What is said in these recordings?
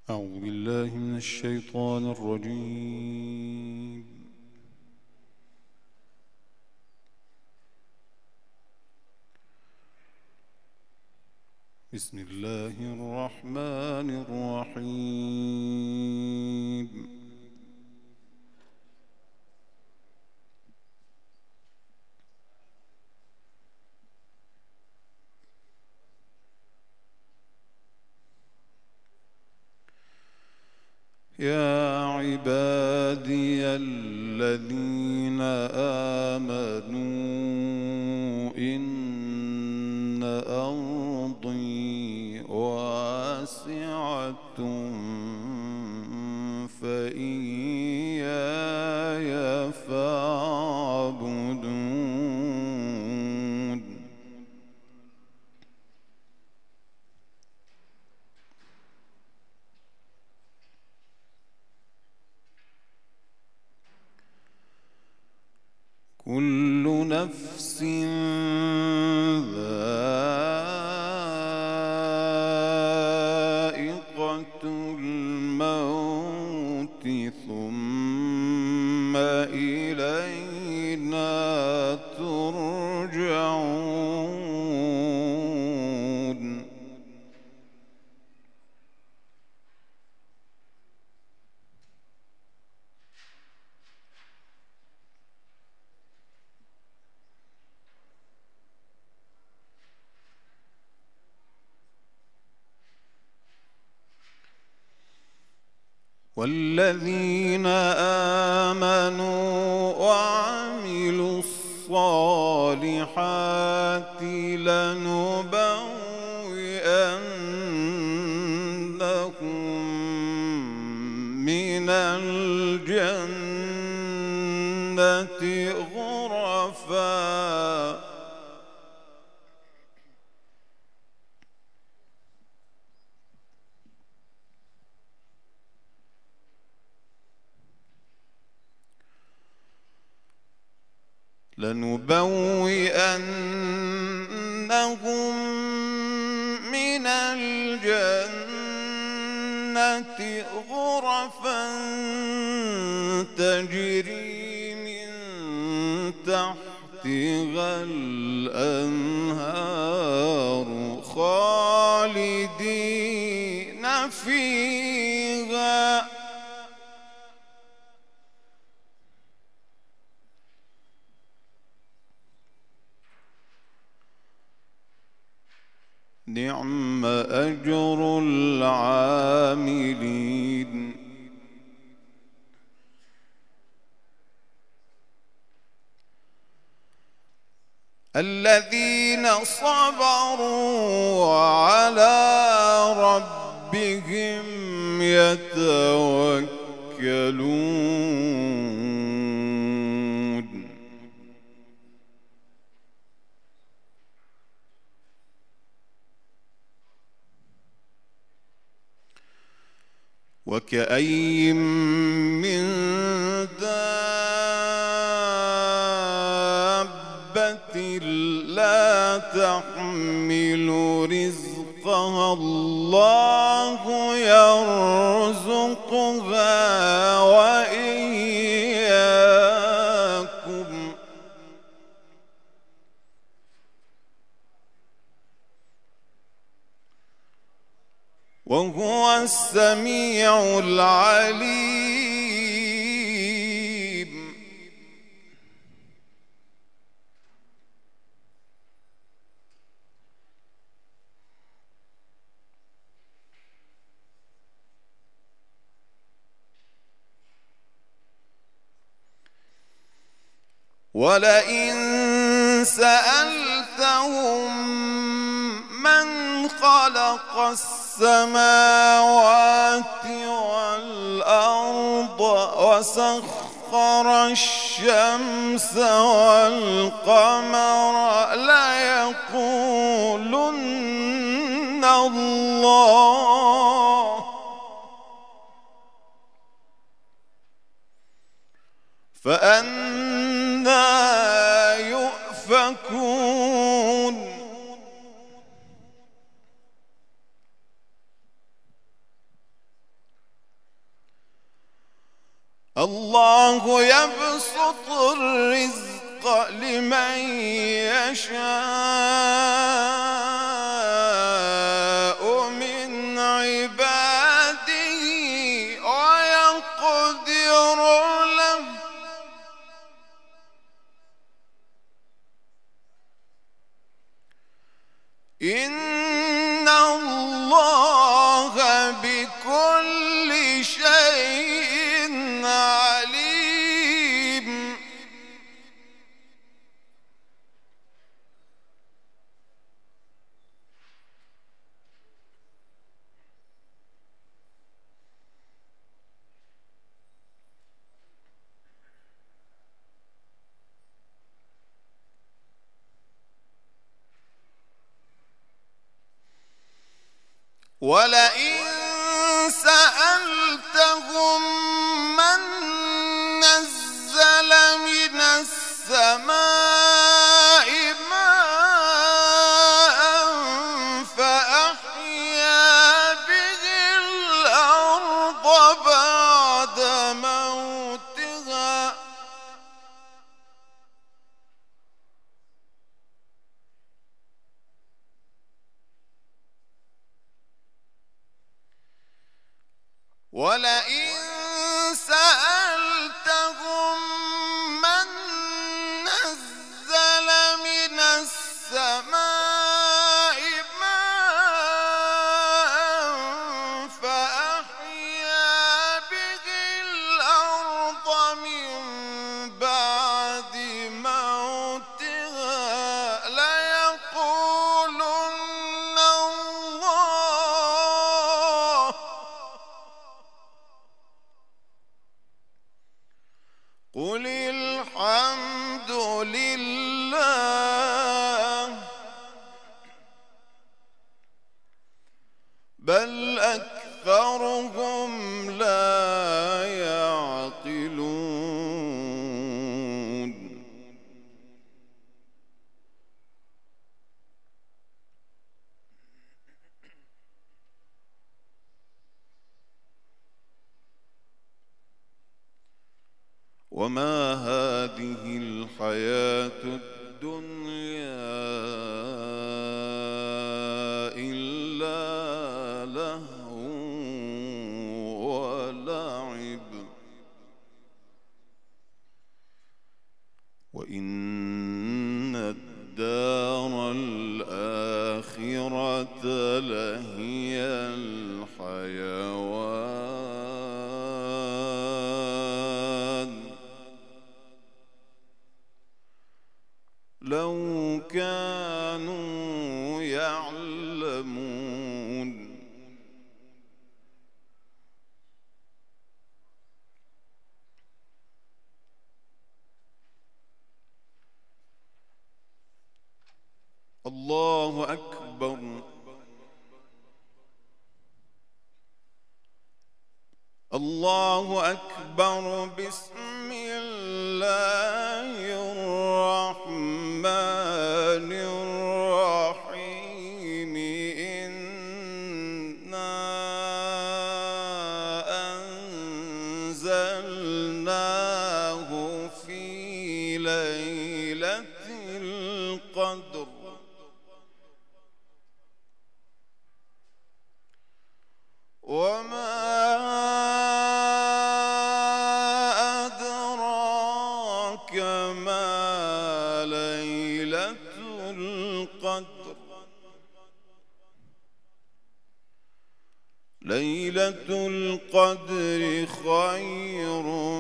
أعوذ بالله من الشيطان الرجيم. بسم الله الرحمن الرحيم. يا عبادي الذين آمنوا إن أرضي واسعة فإياي فاعبدون. كل نفس ذائقة الموت ثم إلينا ترجعون. والذين آمنوا وعملوا الصالحات لنبوئنهم من الجنة غرفا تجري من تحتها الأنهار خالدين فيها نعم أجر العاملين. الذين صبروا وعلى ربهم يتوكلون. وكأي من دابة لا تحمل رزقها الله يرزقها وإياكم وهو السميع العليم. ولئن سألتهم من خلق السماوات والأرض وسخر الشمس والقمر ليقولن الله فأنى يؤفكون. الله يبسط الرزق لمن يشاء من عباده ويقدر له إن الله بكل شيء عليم ولئن سألتهم من نزل من السماء ماء فأحيا به الأرض بعد موتها ولئن سألتهم من نزل من السماء ماء فأحيا به الأرض من بعد موتها ليقولن الله قل الحمد لله بل أكثرهم لا يعقلون وما هذه الحياة الدنيا إلا لهو ولعب وإن الدار الآخرة لهي الحيوان لو كانوا يعلمون الله أكبر الله أكبر بسم الله الرحمن الرحيم إنا أنزلناه في ليلة القدر وما أدراك ما ليلة القدر ليلة القدر خير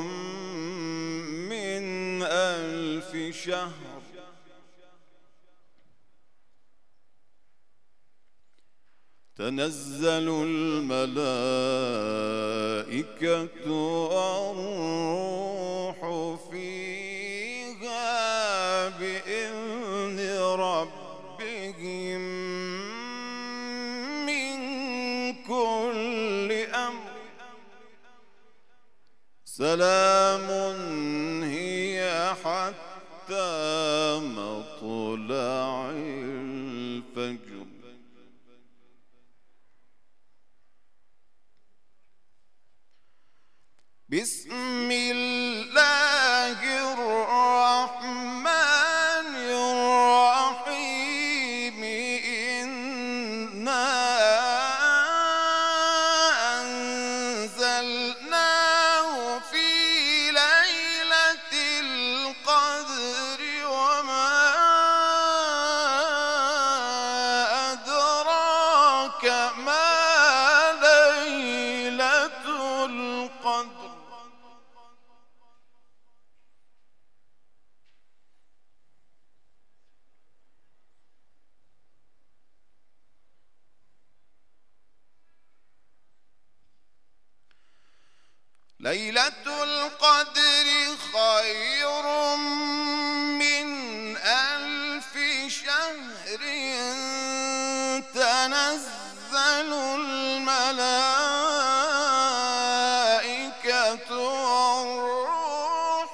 من 1000 شهر تنزل الملائكة والروح فيها بإذن ربهم من كل أمر سلام هي حتى مطلع الفجر بسم ليلة القدر خير من 1000 شهر تنزل الملائكة والروح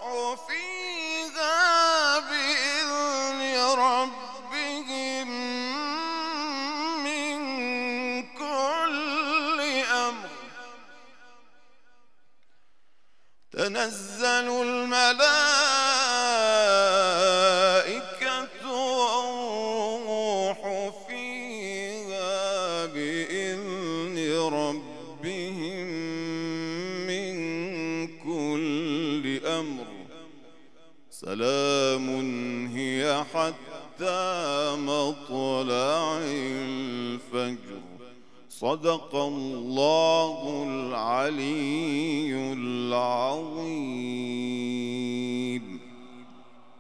فيها بإذن ربهم من كل أمر. تنزل الملائكة والروح فيها بإذن ربهم من كل أمر. سلام هي حتى مطلع الفجر. صدق الله العلي العظيم.